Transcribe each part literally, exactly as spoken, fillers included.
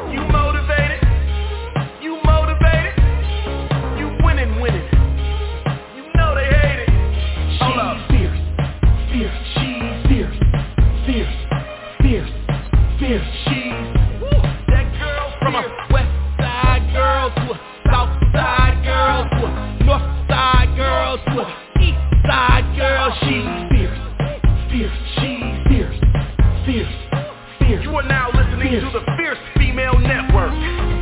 You motivated? You motivated? You winning, winning. You know they hate it. Hold up. Fierce, fierce, she's fierce, fierce, fierce, fierce, she's that girl from a west side girl to a south side girl to a north side girl to a east side girl. She's fierce, fierce, she's fierce, fierce, fierce. You are now listening fierce. to the Fierce Female Network.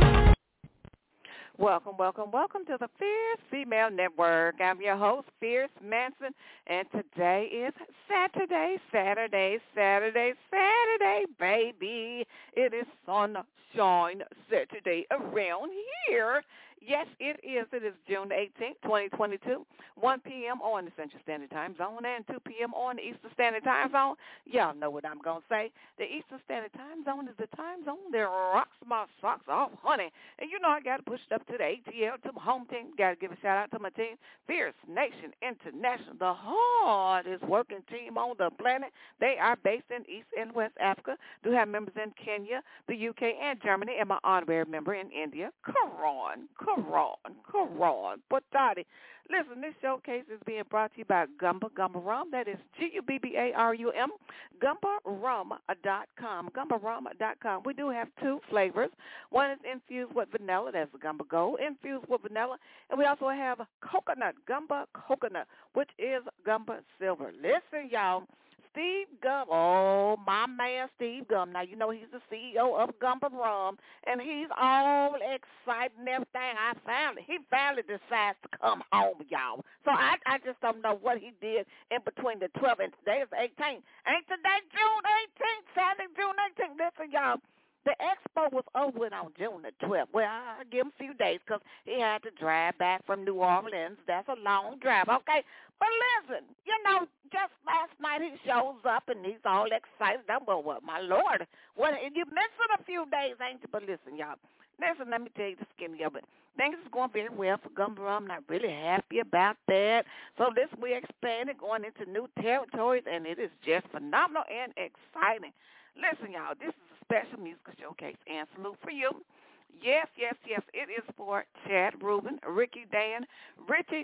Welcome, welcome, welcome to the Fierce Female Network. I'm your host, Fierce Manson, and today is Saturday, Saturday, Saturday, Saturday, baby. It is Sunshine Saturday around here. Yes, it is. It is June eighteenth, twenty twenty-two, one p.m. on the Central Standard Time Zone and two p.m. on the Eastern Standard Time Zone. Y'all know what I'm going to say. The Eastern Standard Time Zone is the time zone that rocks my socks off, honey. And you know I got to push it up to the A T L, to my home team. Got to give a shout-out to my team, Fierce Nation International, the hardest working team on the planet. They are based in East and West Africa. Do have members in Kenya, the U K, and Germany, and my honorary member in India, Karan. Karan, Karan, Patati. Listen, this showcase is being brought to you by Gumba, Gumba Rum. That is G U B B A R U M, gumba rum dot com, gumba rum dot com. We do have two flavors. One is infused with vanilla. That's the Gumba Gold, infused with vanilla. And we also have coconut, Gumba Coconut, which is Gumba Silver. Listen, y'all. Steve Gum, oh, my man Steve Gum. Now, you know he's the C E O of Gumba Rum, and he's all excited and everything. I finally, he finally decides to come home, y'all. So I, I just don't know what he did in between the twelfth and today is the eighteenth. Ain't today June eighteenth, Saturday, June eighteenth. Listen, y'all. The expo was over on June the twelfth. Well, I'll give him a few days because he had to drive back from New Orleans. That's a long drive, okay? But listen, you know, just last night he shows up and he's all excited. I'm going, well, my Lord, what, you missing a few days, ain't you? But listen, y'all, listen, let me tell you the skinny of it. Things is going very well for Gumba Rum. I'm not really happy about that. So this we expanded, going into new territories, and it is just phenomenal and exciting. Listen, y'all, this is a special musical showcase and salute for you. Yes, yes, yes, it is for Chad Rubin, Ricky Dan, Richie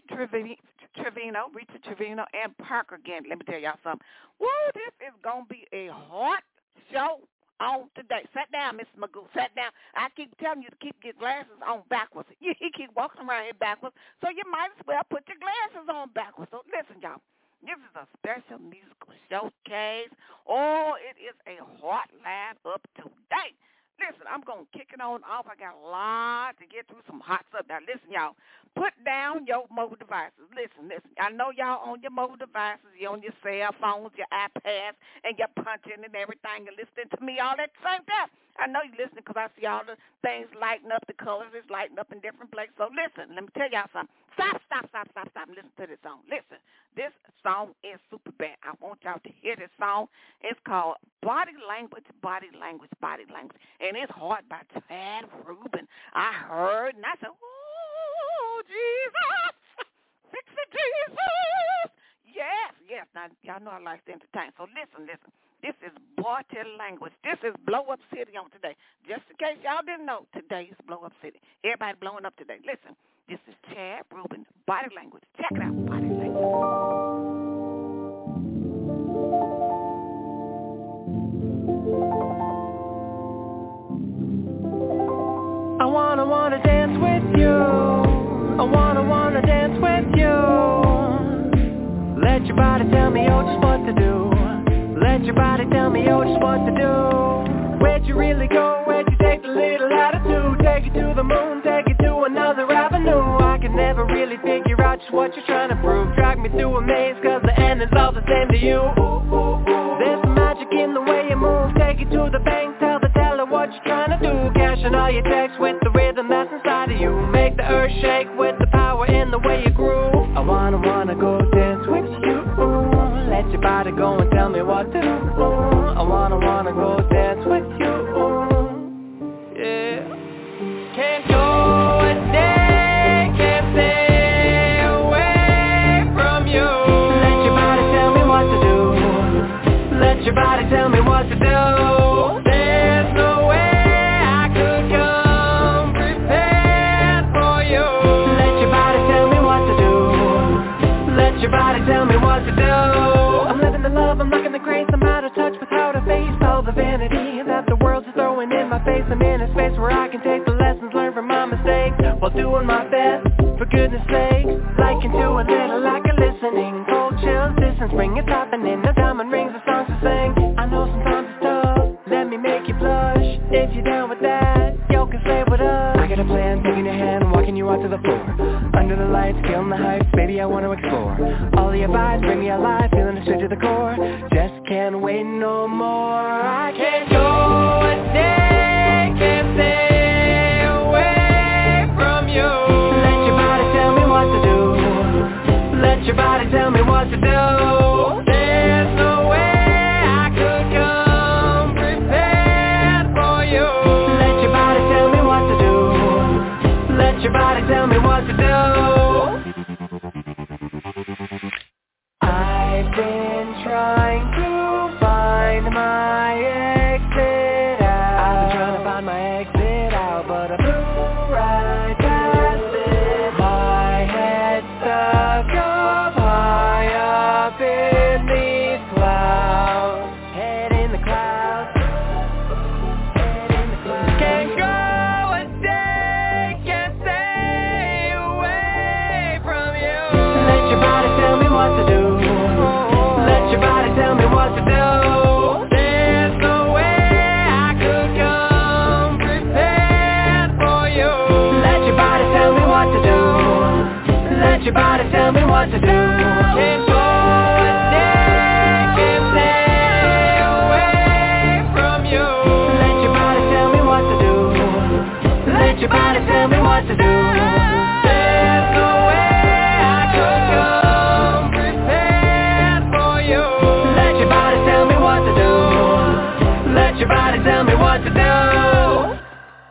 Trevino, Richie Trevino, and Parker Gandy. Let me tell y'all something. Woo, this is going to be a hot show on today. Sit down, Miss Magoo. Sit down. I keep telling you to keep your glasses on backwards. You keep walking around here backwards, so you might as well put your glasses on backwards. So listen, y'all. This is a special musical showcase. Oh, it is a hot line up today. Listen, I'm going to kick it on off. I got a lot to get through, some hot stuff. Now, listen, y'all, put down your mobile devices. Listen, listen. I know y'all on your mobile devices. You're on your cell phones, your iPads, and you're punching and everything and listening to me all at the same time. I know you're listening because I see all the things lighting up, the colors is lighting up in different places. So listen, let me tell y'all something. Stop, stop, stop, stop, stop, and listen to this song. Listen, this song is super bad. I want y'all to hear this song. It's called Body Language, Body Language, Body Language, and it's hard by Chad Rubin. I heard, and I said, oh, Jesus, fix it, Jesus. Yes, yes. Now, y'all know I like to entertain, so listen, listen. This is Body Language. This is Blow Up City on today. Just in case y'all didn't know, today is Blow Up City. Everybody blowing up today. Listen, this is Chad Rubin, Body Language. Check it out, Body Language. I wanna, wanna dance with you. I wanna, wanna dance with you. Let your body tell me, oh, just what to do. Let your body tell me, oh, just what to do. Where'd you really go? Where'd you take the little attitude? Take it to the moon, take it to another avenue. I can never really figure out just what you're trying to prove. Drag me through a maze, cause the end is all the same to you. There's some magic in the way you move. Take it to the bank, tell the teller what you're trying to do. Cashing all your checks with the rhythm that's inside of you. Make the earth shake with the power in the way you groove. I wanna, wanna go dance with you. Let your body go and tell me what to do. I wanna, wanna go dance with you. Yeah. Can't go a day, can't stay away from you. Let your body tell me what to do. Let your body tell me what to do. There's no way I could in my face, I'm in a space where I can take the lessons learned from my mistakes while doing my best, for goodness sake. Liken to a little like a listening, cold chills, distance, spring is happening, the diamond rings, the songs to sing. I know sometimes it's tough, let me make you blush. If you're down with that, yo can stay with us. I got a plan, taking your hand, walking you out to the floor. Under the lights, feeling the hype, baby I wanna explore. All the vibes bring me alive, feeling it straight to the core. Just can't wait no more. I can't go a day, can't stay away from you. Let your body tell me what to do. Let your body tell me what to do. There's no way I could come prepared for you. Let your body tell me what to do. Let your body tell me what to do. I've been trying to find my exit out. I've been trying to find my exit out, but I flew right past it. My head stuck up high up in these clouds. Head in the clouds. Head in the clouds. Can't go a day, can't stay away from you. Let your body tell me what to do. Let your body tell me what to do. There's no way I could come prepared for you. Let your body tell me what to do. Let your body tell me what to do. Can't go a day, can't stay away from you. Let your body tell me what to do. Let your body tell me what to do. There's no way I could come prepared for you. Let your body tell me what to do. Let your body tell me what to do.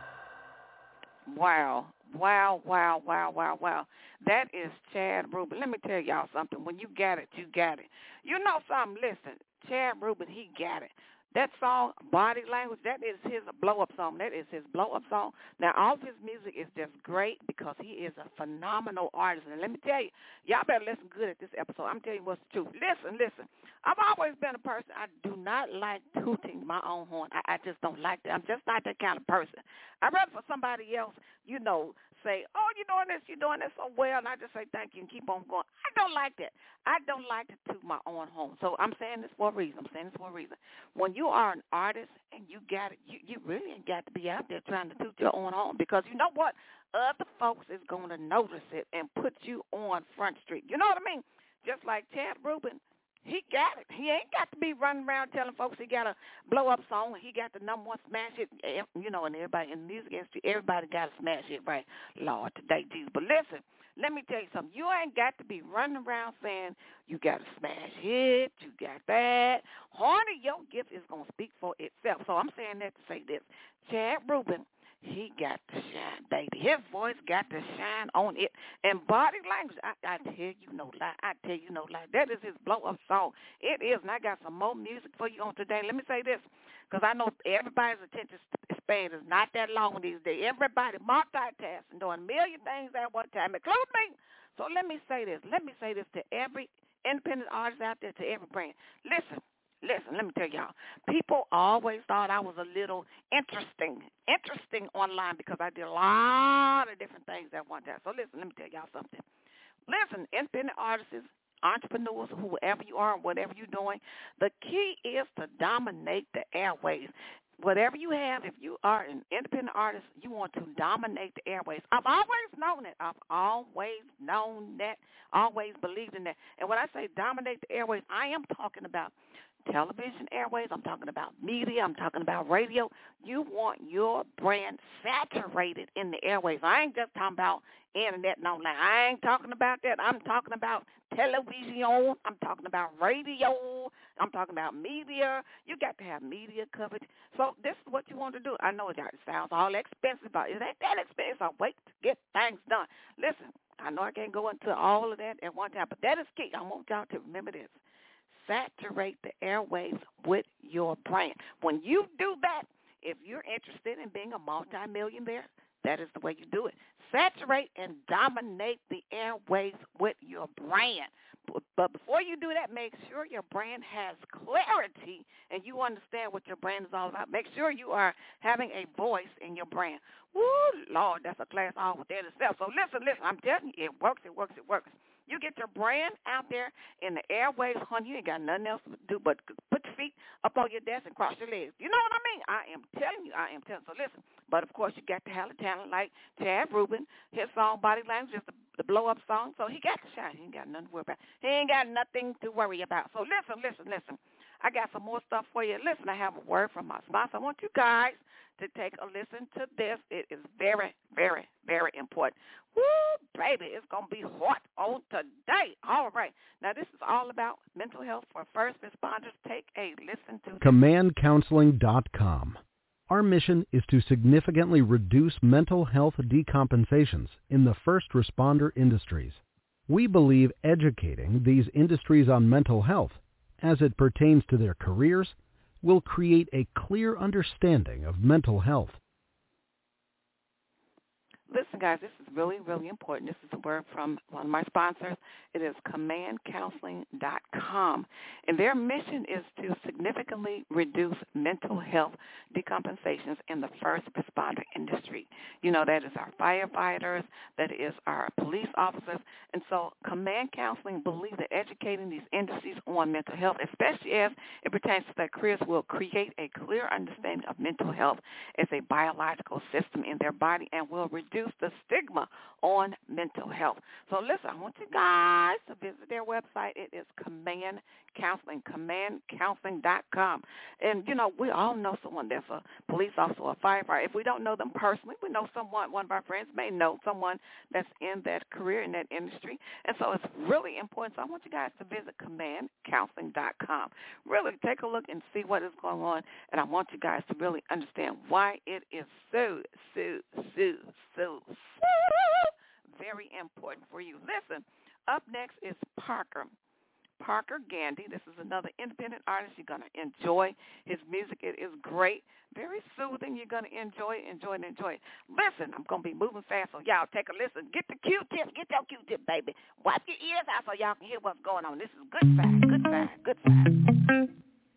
Wow, wow, wow, wow, wow, wow. That is Chad Rubin. Let me tell y'all something. When you got it, you got it. You know something? Listen, Chad Rubin, he got it. That song, Body Language, that is his blow-up song. That is his blow-up song. Now, all of his music is just great because he is a phenomenal artist. And let me tell you, y'all better listen good at this episode. I'm telling you what's the truth. Listen, listen. I've always been a person, I do not like tooting my own horn. I, I just don't like that. I'm just not that kind of person. I'd rather for somebody else, you know, say, oh, you're doing this, you're doing this so well, and I just say thank you and keep on going. I don't like that. I don't like to toot my own horn. So I'm saying this for a reason. I'm saying this for a reason. When you are an artist and you got it, you, you really ain't got to be out there trying to toot your own horn, because you know what? Other folks is going to notice it and put you on Front Street. You know what I mean? Just like Chad Rubin. He got it. He ain't got to be running around telling folks he got a blow-up song. He got the number one smash hit. You know, and everybody in the music industry, everybody got a smash hit, right? Lord, today, Jesus. But listen, let me tell you something. You ain't got to be running around saying you got a smash hit, you got that. Honey, your gift is going to speak for itself. So I'm saying that to say this. Chad Rubin, he got to shine, baby. His voice got to shine on it. And Body Language, I, I tell you no lie. I tell you no lie. That is his blow-up song. It is, and I got some more music for you on today. Let me say this, because I know everybody's attention span is not that long these days. Everybody multitasking, doing a million things at one time, including me. So let me say this. Let me say this to every independent artist out there, to every brand. Listen. Listen, let me tell y'all, people always thought I was a little interesting, interesting online because I did a lot of different things at one time. So listen, let me tell y'all something. Listen, independent artists, entrepreneurs, whoever you are, whatever you're doing, the key is to dominate the airwaves. Whatever you have, if you are an independent artist, you want to dominate the airwaves. I've always known it. I've always known that, always believed in that. And when I say dominate the airwaves, I am talking about television airways, I'm talking about media, I'm talking about radio. You want your brand saturated in the airways. I ain't just talking about internet and online. I ain't talking about that. I'm talking about television. I'm talking about radio. I'm talking about media. You got to have media coverage. So this is what you want to do. I know it sounds all expensive, but it ain't that expensive. I wait to get things done. Listen, I know I can't go into all of that at one time, but that is key. I want y'all to remember this. Saturate the airwaves with your brand. When you do that, if you're interested in being a multimillionaire, that is the way you do it. Saturate and dominate the airways with your brand. But before you do that, make sure your brand has clarity and you understand what your brand is all about. Make sure you are having a voice in your brand. Woo, Lord, that's a class all within itself. So listen, listen, I'm telling you, it works, it works, it works. You get your brand out there in the airways, honey, you ain't got nothing else to do but put your feet up on your desk and cross your legs. You know what I mean? I am telling you, I am telling you. So listen, but of course you got to have a talent like Chad Rubin. His song, Body Language, is the, the blow-up song, so he got the shot. He ain't got nothing to worry about. He ain't got nothing to worry about. So listen, listen, listen. I got some more stuff for you. Listen, I have a word from my sponsor. I want you guys to take a listen to this. It is very, very, very important. Woo, baby, it's going to be hot on today. All right. Now, this is all about mental health for first responders. Take a listen to command counseling dot com. Our mission is to significantly reduce mental health decompensations in the first responder industries. We believe educating these industries on mental health as it pertains to their careers will create a clear understanding of mental health. Listen, guys, this is really, really important. This is a word from one of my sponsors. It is command counseling dot com. And their mission is to significantly reduce mental health decompensations in the first responder industry. You know, that is our firefighters, that is our police officers. And so Command Counseling believes that educating these industries on mental health, especially as it pertains to their careers, will create a clear understanding of mental health as a biological system in their body and will reduce the stigma on mental health. So listen, I want you guys to visit their website. It is Command Counseling, command counseling dot com. And, you know, we all know someone that's a police officer or a firefighter. If we don't know them personally, we know someone, one of our friends may know someone that's in that career, in that industry. And so it's really important. So I want you guys to visit command counseling dot com. Really take a look and see what is going on. And I want you guys to really understand why it is so, so, so, so, so very important for you. Listen, up next is Parker. Parker Gandy. This is another independent artist. You're going to enjoy his music. It is great, very soothing. You're going to enjoy it, enjoy it, enjoy it. Listen, I'm going to be moving fast, so y'all take a listen. Get the Q-tip. Get your Q-tip, baby. Wipe your ears out so y'all can hear what's going on. This is good side, good side, good side.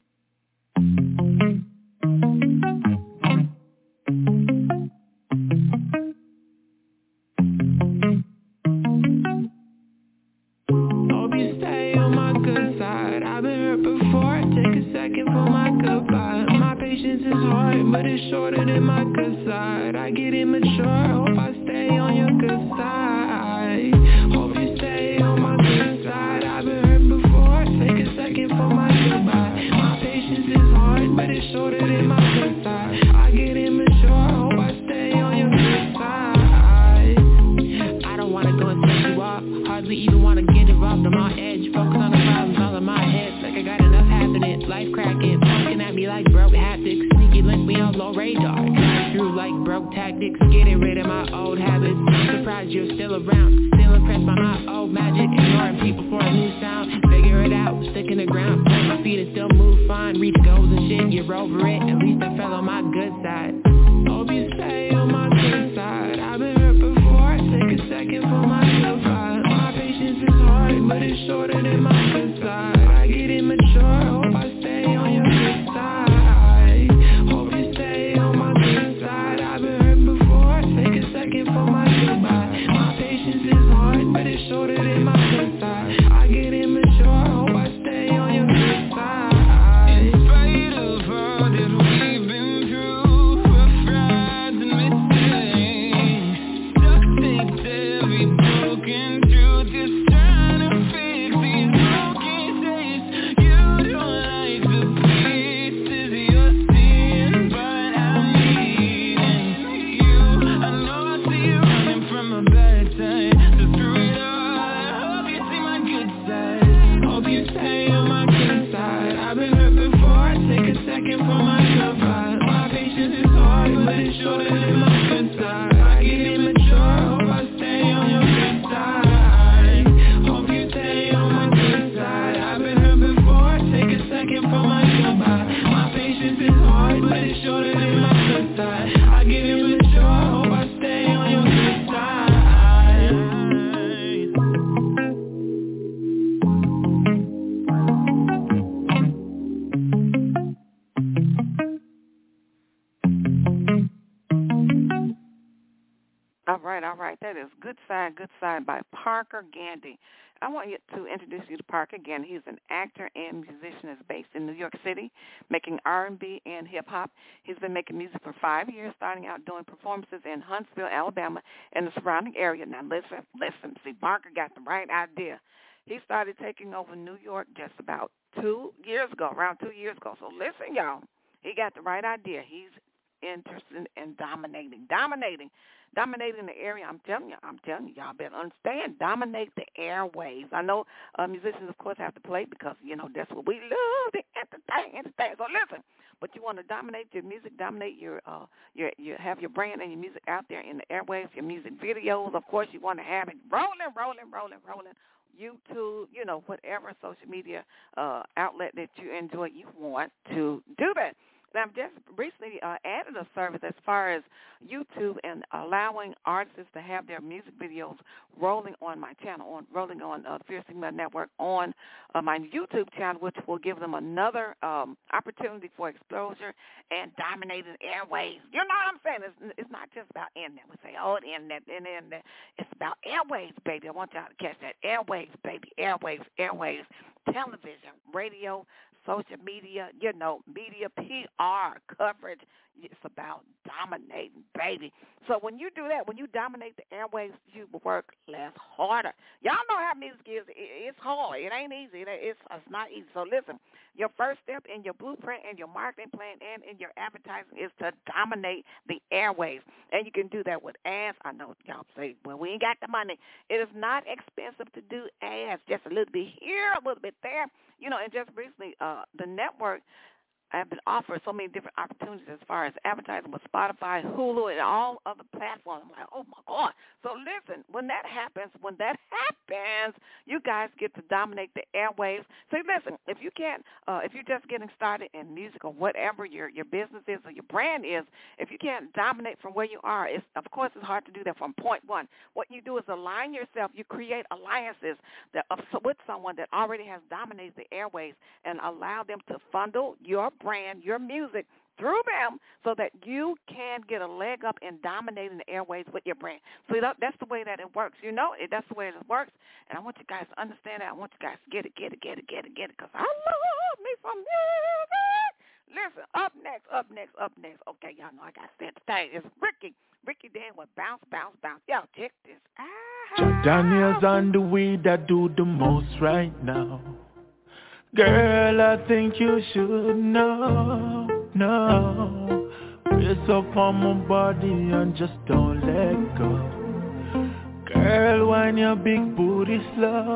But it's shorter than my good side. I get immature, hope I stay on your good side. Hope you stay on my good side. I've been hurt before, take a second for my goodbye. My patience is hard, but it's shorter than my good side. I get immature, hope I stay on your good side. I don't wanna go and set you off, hardly even wanna get involved. I'm on edge, focus on the problems all in my head. Like I got enough happening, life cracking, looking at me like broke haptics. Link me on low radar, drive through like broke tactics, getting rid of my old habits. I'm surprised you're still around, still impressed by my old magic, ignoring people for a new sound. Figure it out, stick in the ground, plant my feet and still move fine. Reach goals and shit, you're over it, at least I fell on my good side. Hope you stay on my good side. I've been hurt before, take a second for my good vibe. My patience is hard, but it's shorter than my good side. I get immature, hope I stay on your good side. For my goodbye, my patience is hard, but it's shorter than my good side. I get immature, hope I stay on your good side. In spite of all that we've been through, we'll All right, all right. That is Good Side, Good Side by Parker Gandy. I want you to introduce you to Parker Gandy. He's an actor and musician. Is based in New York City, making R and B and hip-hop. He's been making music for five years, starting out doing performances in Huntsville, Alabama, and the surrounding area. Now, listen, listen. See, Parker got the right idea. He started taking over New York just about two years ago, around two years ago. So listen, y'all. He got the right idea. He's interested in dominating, dominating. Dominating the area, I'm telling you, I'm telling you, y'all better understand, dominate the airwaves. I know uh, musicians, of course, have to play because, you know, that's what we love, to entertain, entertain. So listen, but you want to dominate your music, dominate your, uh, your, you have your brand and your music out there in the airwaves, your music videos. Of course, you want to have it rolling, rolling, rolling, rolling. YouTube, you know, whatever social media uh, outlet that you enjoy, you want to do that. Now, I've just recently uh, added a service as far as YouTube and allowing artists to have their music videos rolling on my channel, on rolling on uh, Fierce Female Network on uh, my YouTube channel, which will give them another um, opportunity for exposure and dominating airwaves. You know what I'm saying? It's, it's not just about internet. We say, oh, internet, internet. It's about airwaves, baby. I want y'all to catch that. Airwaves, baby. Airwaves, airwaves. Television, radio, social media, you know, media, P R, coverage. It's about dominating, baby. So when you do that, when you dominate the airwaves, you work less harder. Y'all know how music is. It's hard. It ain't easy. It's, it's not easy. So listen, your first step in your blueprint and your marketing plan and in your advertising is to dominate the airwaves. And you can do that with ads. I know y'all say, well, we ain't got the money. It is not expensive to do ads. Just a little bit here, a little bit there. You know, and just recently, uh, the network I've been offered so many different opportunities as far as advertising with Spotify, Hulu, and all other platforms. I'm like, oh, my God. So listen, when that happens, when that happens, you guys get to dominate the airwaves. So listen, if you can't, uh, if you're just getting started in music or whatever your, your business is or your brand is, if you can't dominate from where you are, it's, of course it's hard to do that from point one. What you do is align yourself. You create alliances that, uh, with someone that already has dominated the airwaves and allow them to funnel your brand, your music through them so that you can get a leg up in dominating the airways with your brand. So that, that's the way that it works. You know, it, that's the way it works. And I want you guys to understand that. I want you guys to get it, get it, get it, get it, get it, because I love me some music. Listen, up next, up next, up next. Okay, y'all know I got to say it today. It's Ricky. Ricky Dan with Bounce, Bounce, Bounce. Y'all check this out. Daniel's on the weed that do the most right now. Girl, I think you should know, no. Brace up on my body and just don't let go. Girl, wind your big booty slow,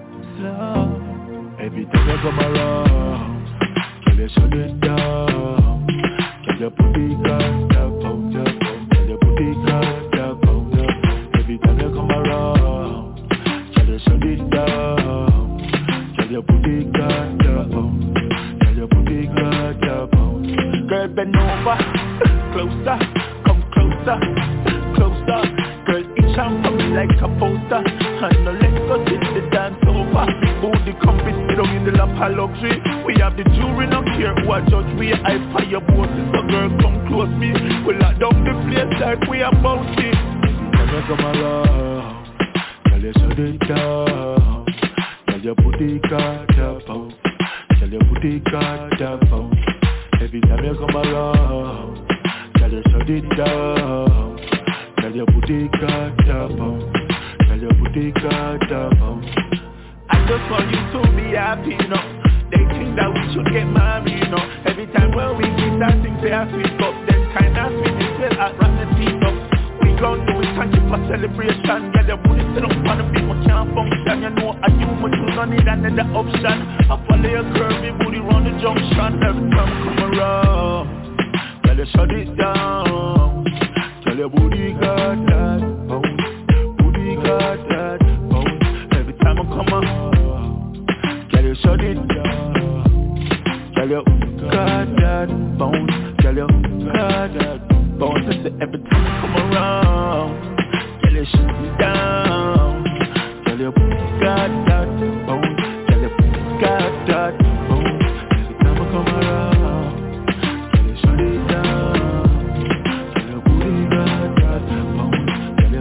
slow. Every time you come around, girl, you shut it down. Girl, you put the gas up, out, up, out. Girl, you put the gas up, out, up. Every time you come around, girl, you shut it down. Girl, you put the gun down. Girl, you put the gun down. Girl, bend over, closer, come closer, closer. Girl, itch and pop like a poster. And now let's go sit the dance over. Booty come fit down in the lap of luxury. We have the jury, not care who a judge. We are for your bosses, so girl, come close me. We lock down the place like we are bouncy. Girl, you come along. Girl, you shut it down. Girl, you put the card up out. Girl, you put the card up out. Every time you come around, girl, you shut it down. Girl, you put the card up out. Girl, you put the card up out. I just want you to be happy, you know. They think that we should get married, you know. Every time when we kiss, I think they are sweet up. Then kind of sweet, they feel like rotten teeth up. Gon' do it, thank you for celebration. Girl, your booty set up on the beat, we can't function. You know I do my tools, I need another option. I follow your curvy booty round the junction. Every time I come around, girl, you shut it down. Girl, your booty got that bounce. Booty got that bounce. Every time I come around, girl, you shut it down. Girl, you got that bounce. Girl, you got that bounce. I say every time I come around, girl, you shut me down. Girl, you got that bounce. Girl, you got that bounce. Every time I come around, girl, you shut it down. Girl, your booty got that bounce. Girl,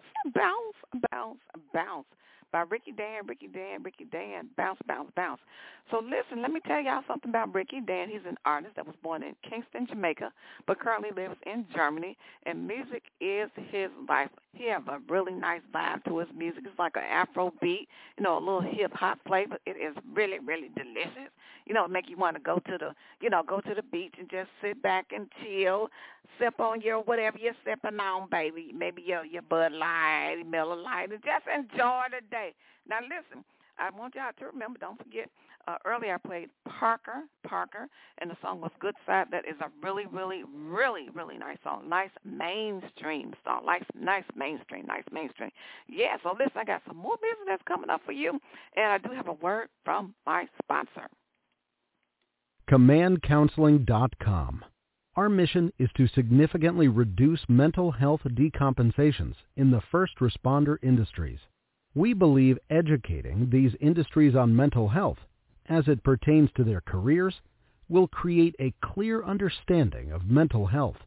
Bounce, Bounce, Bounce by Ricky Dan, Ricky Dan, Ricky Dan, Bounce, Bounce, Bounce. So listen, let me tell y'all something about Ricky Dan. He's an artist that was born in Kingston, Jamaica, but currently lives in Germany, and music is his life. He has a really nice vibe to his music. It's like an Afro beat, you know, a little hip-hop flavor. It is really, really delicious. You know, make you want to go to the, you know, go to the beach and just sit back and chill, sip on your whatever you're sipping on, baby. Maybe your, your Bud Light, Miller Lite, and just enjoy the day. Now, listen, I want y'all to remember, don't forget, uh, earlier I played Parker, Parker, and the song was Good Side. That is a really, really, really, really nice song. Nice mainstream song. Nice, nice mainstream, nice mainstream. Yeah, so listen, I got some more business that's coming up for you, and I do have a word from my sponsor. command counseling dot com. Our mission is to significantly reduce mental health decompensations in the first responder industries. We believe educating these industries on mental health, as it pertains to their careers, will create a clear understanding of mental health.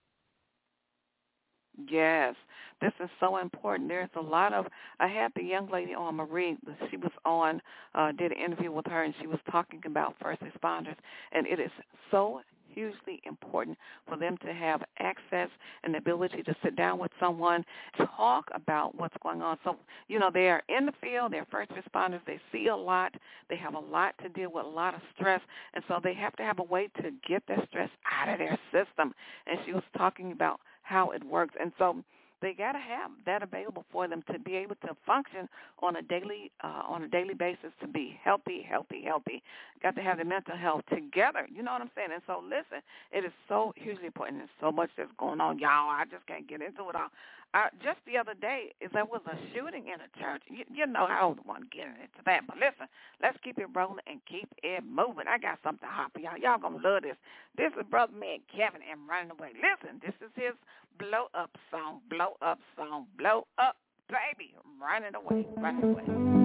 Yes, this is so important. There's a lot of, I had the young lady on, Marie, she was on, uh, did an interview with her, and she was talking about first responders, and it is so hugely important for them to have access and the ability to sit down with someone, talk about what's going on. So, you know, they are in the field, they're first responders, they see a lot, they have a lot to deal with, a lot of stress, and so they have to have a way to get that stress out of their system. And she was talking about how it works. And so they got to have that available for them to be able to function on a daily uh, on a daily basis, to be healthy, healthy, healthy. Got to have the mental health together. You know what I'm saying? And so, listen, it is so hugely important. There's so much that's going on, y'all. I just can't get into it all. Uh, just the other day, is there was a shooting in a church. You, you know how I don't want to get into that. But listen, let's keep it rolling and keep it moving. I got something hot for y'all. Y'all going to love this. This is Brother Man Kevin and Running Away. Listen, this is his blow up song, blow up song, blow up, baby, running away, running away.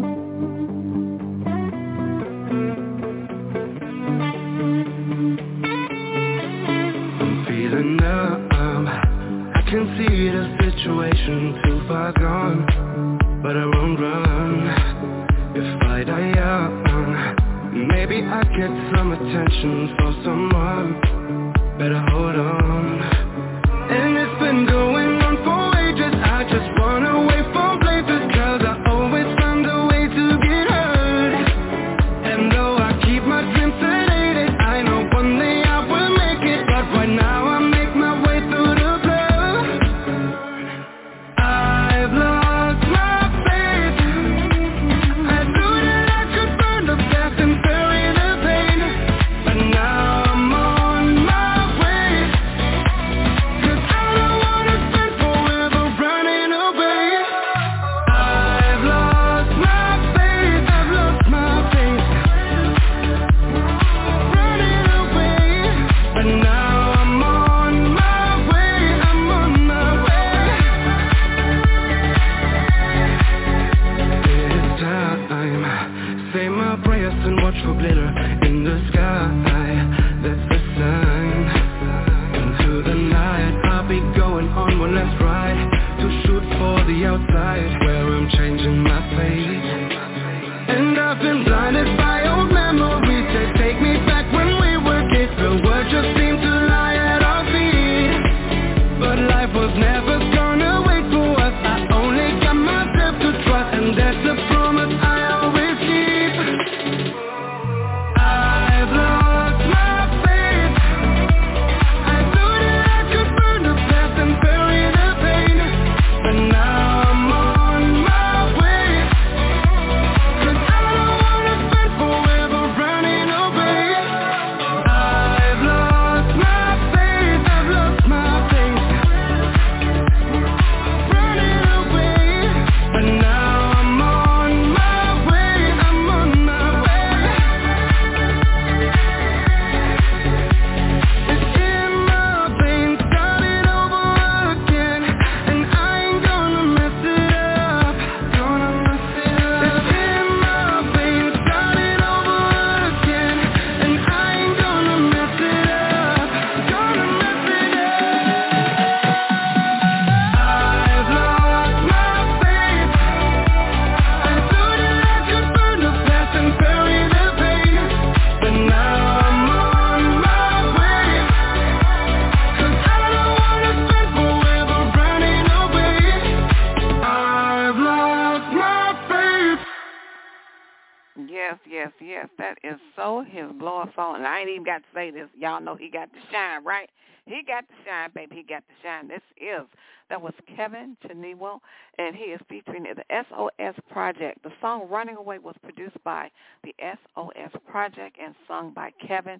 I'm feeling numb. I can see the situation too far gone, but I won't run. If I die young, maybe I get some attention for someone. Better hold on. And it's been going on for ages. I just run away from places, cause I always find a way to get hurt. And though I keep my dreams sedated, I know one day I will make it. But right now I make my way through the blood. I've lost my faith. I knew that I could burn the past and bury the pain, but now I'm on my way. For glitter in the sky, that's the sign. Into the night, I'll be going on one last ride to shoot for the outside, where I'm changing my fate. And I've been blinded by old memories that take me back when we were kids. The world just seemed to lie at our feet, but life was never gonna wait for us. I only got myself to trust, and that's a promise I always keep. I've lost my faith. I knew that I could burn the past and bury the pain, but now I'm on my way. Cause I don't wanna spend Yes, yes, yes. That is so his blow-up song. And I ain't even got to say this. Y'all know he got to shine, right? He got to shine, baby. He got to shine. This is, that was Kevin Cheniwo, and he is featuring the S O S Project. The song Running Away was produced by the S O S Project and sung by Kevin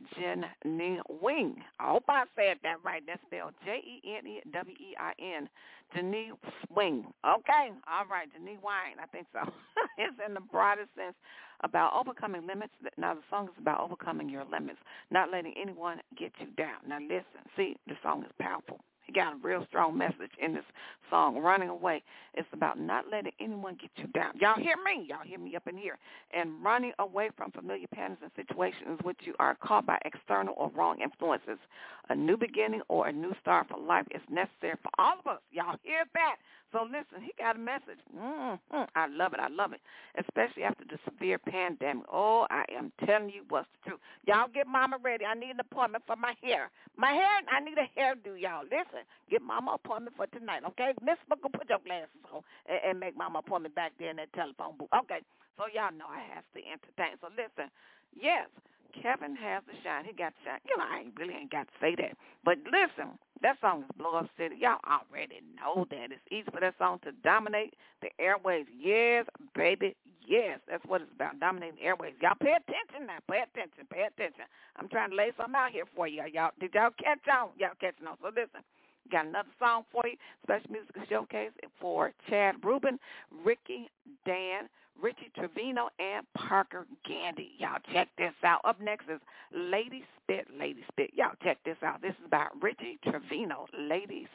Cheniwo. I hope I said that right. That's spelled J E N E W E I N. Cheniwo. Okay. All right. Cheniwo. I think so. It's in the broadest sense about overcoming limits. Now, the song is about overcoming your limits, not letting anyone get you down. Now, listen. See, the song is powerful. He got a real strong message in this song, Running Away. It's about not letting anyone get you down. Y'all hear me? Y'all hear me up in here. And running away from familiar patterns and situations which you are caught by external or wrong influences. A new beginning or a new start for life is necessary for all of us. Y'all hear that? So listen, he got a message. Mm-hmm. I love it. I love it, especially after the severe pandemic. Oh, I am telling you what's the truth. Y'all get mama ready. I need an appointment for my hair. My hair, I need a hairdo, y'all. Listen, get mama appointment for tonight, okay? Miss Booker, put your glasses on and, and make mama appointment back there in that telephone booth. Okay, so y'all know I have to entertain. So listen, yes, Kevin has the shine. He got the shine. You know, I ain't really ain't got to say that. But listen, that song is Blow Up City. Y'all already know that. It's easy for that song to dominate the airwaves. Yes, baby, yes. That's what it's about, dominating the airwaves. Y'all pay attention now. Pay attention. Pay attention. I'm trying to lay something out here for you. Y'all, did y'all catch on? Y'all catching on. So listen. Got another song for you, special musical showcase for Chad Rubin, Ricky Dan, Richie Trevino, and Parker Gandy. Y'all check this out. Up next is Lady Spit, Lady Spit. Y'all check this out. This is about Richie Trevino, Lady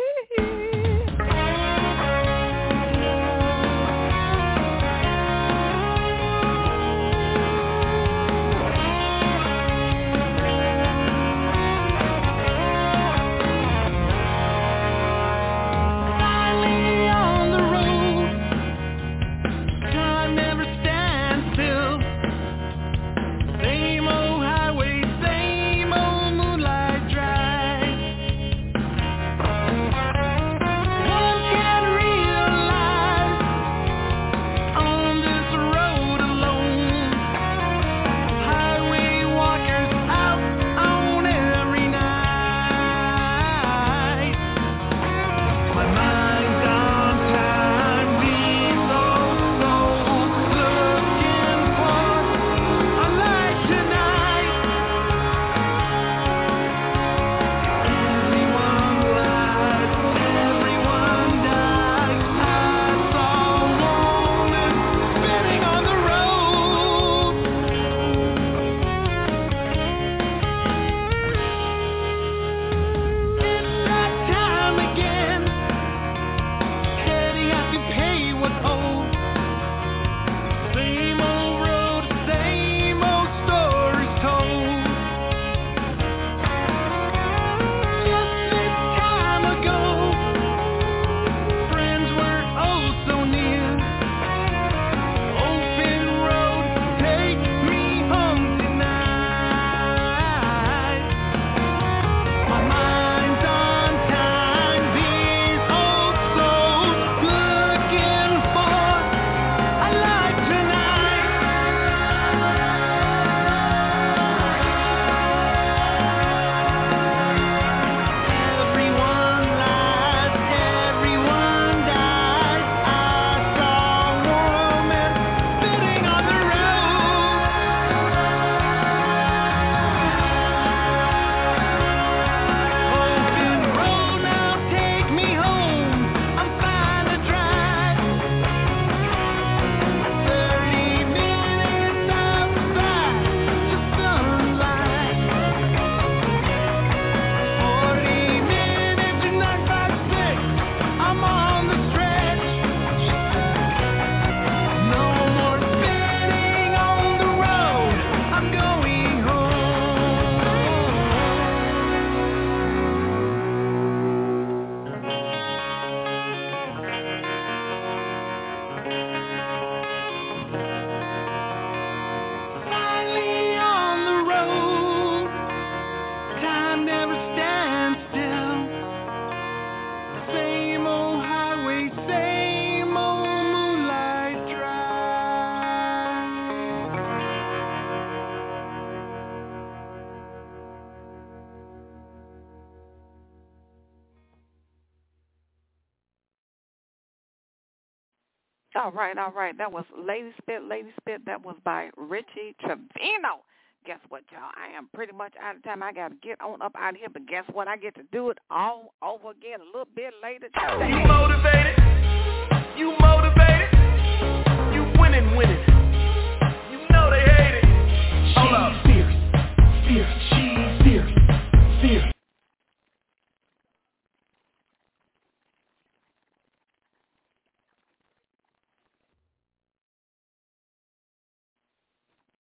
Spit. One can All right, all right. That was Lady Spit, Lady Spit. That was by Richie Trevino. Guess what, y'all? I am pretty much out of time. I got to get on up out of here, but guess what? I get to do it all over again a little bit later today. You motivated? You motivated? You winning, winning. You know they hate it.